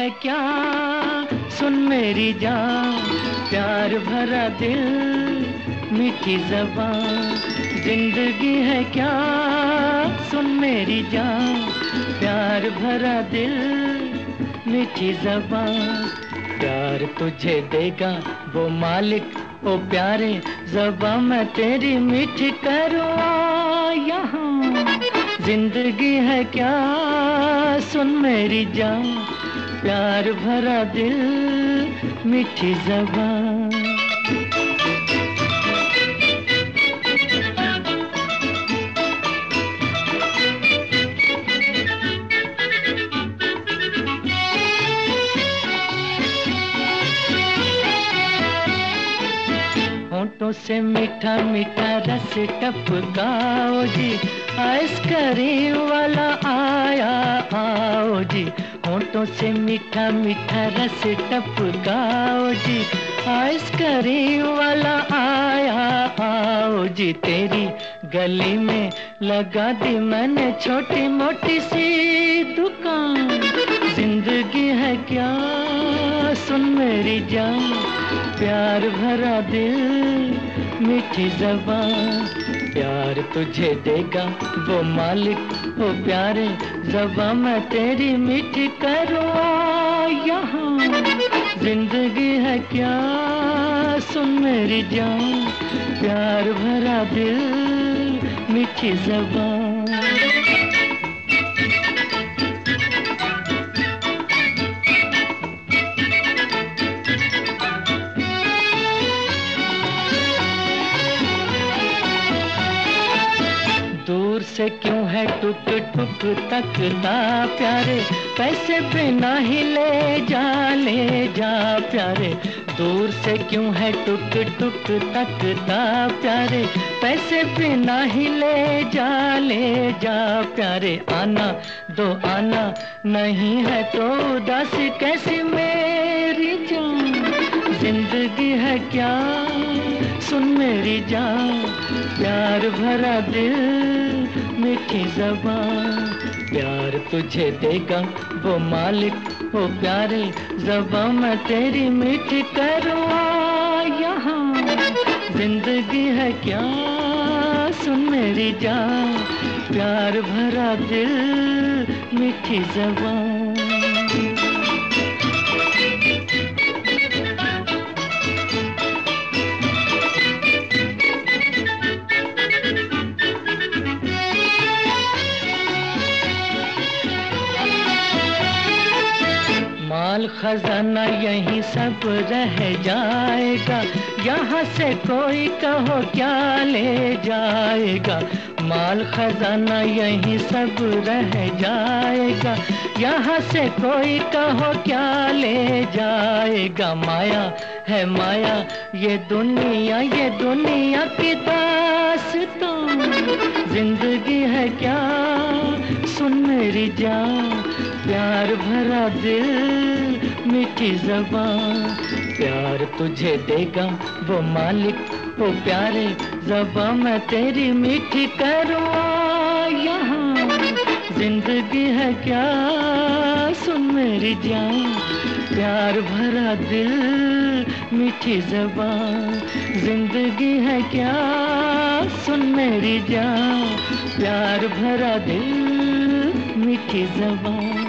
है क्या, सुन मेरी जान, प्यार भरा दिल, मीठी ज़बान। जिंदगी है क्या, सुन मेरी जान, प्यार भरा दिल, मीठी ज़बान। प्यार तुझे देगा वो मालिक, ओ प्यारे ज़बां मैं तेरी मीठी करूँ यहाँ। जिंदगी है क्या, सुन मेरी जान, प्यार भरा दिल, मीठी ज़बान। होठों से मीठा मीठा रस टपकाओ जी, आइसक्रीम वाला आया आओ जी। होठों से मीठा मीठा रस टपकाओ जी, आइसक्रीम वाला आया आओ जी। तेरी गली में लगा दी मैंने छोटी मोटी सी दुकान। जिंदगी है क्या, सुन मेरी जान, प्यार भरा दिल, मीठी ज़बान। प्यार तुझे देगा वो मालिक, वो प्यारे ज़बां मैं तेरी मीठी करूँ यहाँ। जिंदगी है क्या, सुन मेरी जान, प्यार भरा दिल, मीठी ज़बान। दूर से क्यों है टुक टुक तकता प्यारे, पैसे बिना ही ले जा प्यारे। दूर से क्यों है टुक टुक तकता प्यारे, पैसे बिना ही ले जा प्यारे। आना दो आना नहीं है तो उदासी कैसी मेरी जान। जिंदगी है क्या, सुन मेरी जान, प्यार भरा दिल, मीठी ज़बान। प्यार तुझे देगा वो मालिक, वो प्यारे ज़बां मैं तेरी मीठी करूँ यहाँ। जिंदगी है क्या, सुन मेरी जान, प्यार भरा दिल, मीठी ज़बान। माल खजाना यहीं सब रह जाएगा, यहाँ से कोई कहो क्या ले जाएगा। माल खजाना यहीं सब रह जाएगा, यहाँ से कोई कहो क्या ले जाएगा। माया है माया ये दुनिया की दास्तां। जिंदगी है क्या, सुन मेरी जान, प्यार भरा दिल, मीठी ज़बान। प्यार तुझे देगा वो मालिक, वो प्यारे ज़बां मैं तेरी मीठी करूँ यहाँ। जिंदगी है क्या, सुन मेरी जान, प्यार भरा दिल, मीठी ज़बान। जिंदगी है क्या, सुन मेरी जान, प्यार भरा दिल, मीठी ज़बान।